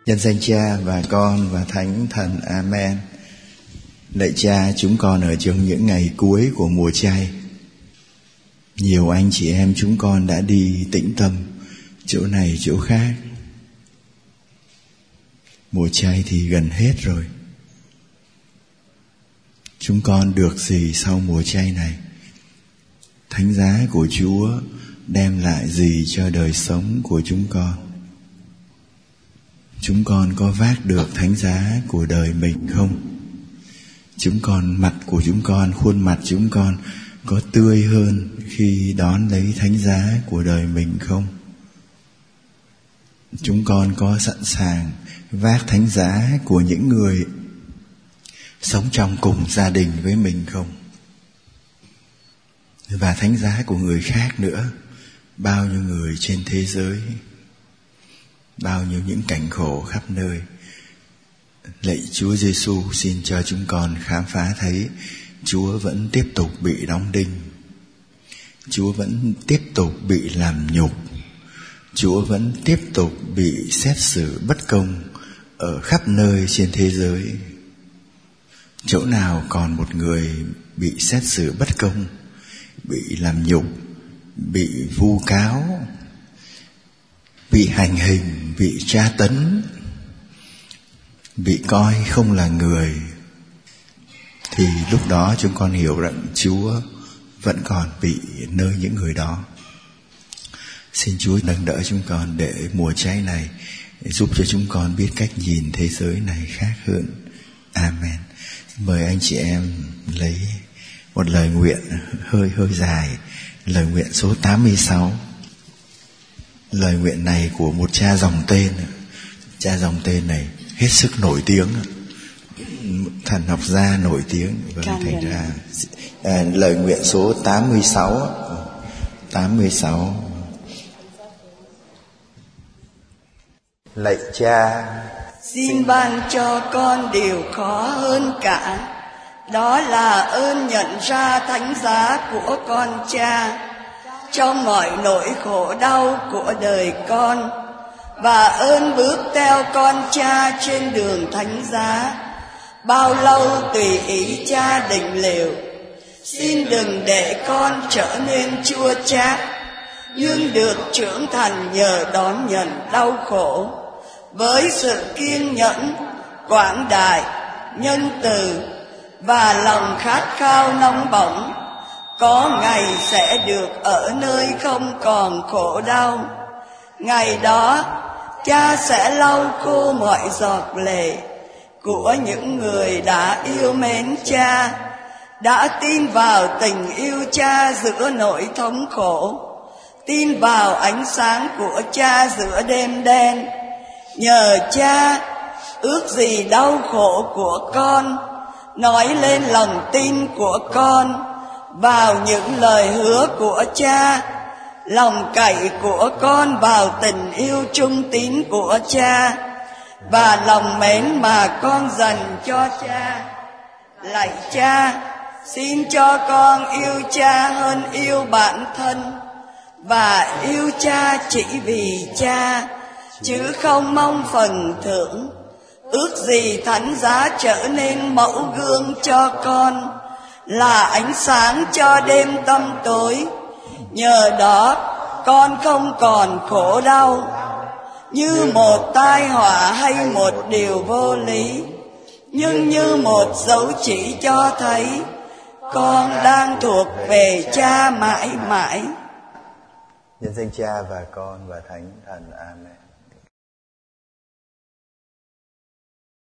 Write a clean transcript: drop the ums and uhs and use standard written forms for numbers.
Nhân danh Cha và Con và Thánh Thần. Amen. Lạy Cha, chúng con ở trong những ngày cuối của mùa chay. Nhiều anh chị em chúng con đã đi tĩnh tâm chỗ này chỗ khác. Mùa chay thì gần hết rồi. Chúng con được gì sau mùa chay này? Thánh giá của Chúa đem lại gì cho đời sống của chúng con? Chúng con có vác được thánh giá của đời mình không? Mặt của chúng con, khuôn mặt chúng con có tươi hơn khi đón lấy thánh giá của đời mình không? Chúng con có sẵn sàng vác thánh giá của những người sống trong cùng gia đình với mình không? Và thánh giá của người khác nữa. Bao nhiêu người trên thế giới, bao nhiêu những cảnh khổ khắp nơi. Lạy Chúa Giêsu, xin cho chúng con khám phá thấy Chúa vẫn tiếp tục bị đóng đinh, Chúa vẫn tiếp tục bị làm nhục, Chúa vẫn tiếp tục bị xét xử bất công ở khắp nơi trên thế giới. Chỗ nào còn một người bị xét xử bất công, bị làm nhục, bị vu cáo, bị hành hình, bị tra tấn, bị coi không là người, thì lúc đó chúng con hiểu rằng Chúa vẫn còn bị nơi những người đó. Xin Chúa nâng đỡ chúng con để mùa chay này giúp cho chúng con biết cách nhìn thế giới này khác hơn. Amen. Mời anh chị em lấy một lời nguyện hơi dài, lời nguyện số 86. Lời nguyện này của một cha dòng tên. Cha dòng tên này hết sức nổi tiếng, thần học gia nổi tiếng. Thành ra lời nguyện số 86. Lạy Cha, xin ban cho con điều khó hơn cả, đó là ơn nhận ra thánh giá của con Cha trong mọi nỗi khổ đau của đời con, và ơn bước theo con Cha trên đường thánh giá, bao lâu tùy ý Cha định liệu. Xin đừng để con trở nên chua chát, nhưng được trưởng thành nhờ đón nhận đau khổ với sự kiên nhẫn, quảng đại, nhân từ và lòng khát khao nóng bỏng. Có ngày sẽ được ở nơi không còn khổ đau. Ngày đó Cha sẽ lau khô mọi giọt lệ của những người đã yêu mến Cha, đã tin vào tình yêu Cha giữa nỗi thống khổ, tin vào ánh sáng của Cha giữa đêm đen. Nhờ Cha, ước gì đau khổ của con nói lên lòng tin của con vào những lời hứa của Cha, lòng cậy của con vào tình yêu trung tín của Cha, và lòng mến mà con dành cho Cha. Lạy Cha, xin cho con yêu Cha hơn yêu bản thân, và yêu Cha chỉ vì Cha, chứ không mong phần thưởng. Ước gì thánh giá trở nên mẫu gương cho con, là ánh sáng cho đêm tăm tối. Nhờ đó con không còn khổ đau như một tai họa hay một điều vô lý, nhưng như một dấu chỉ cho thấy con đang thuộc về Cha mãi mãi. Nhân danh Cha và Con và Thánh Thần. Amen.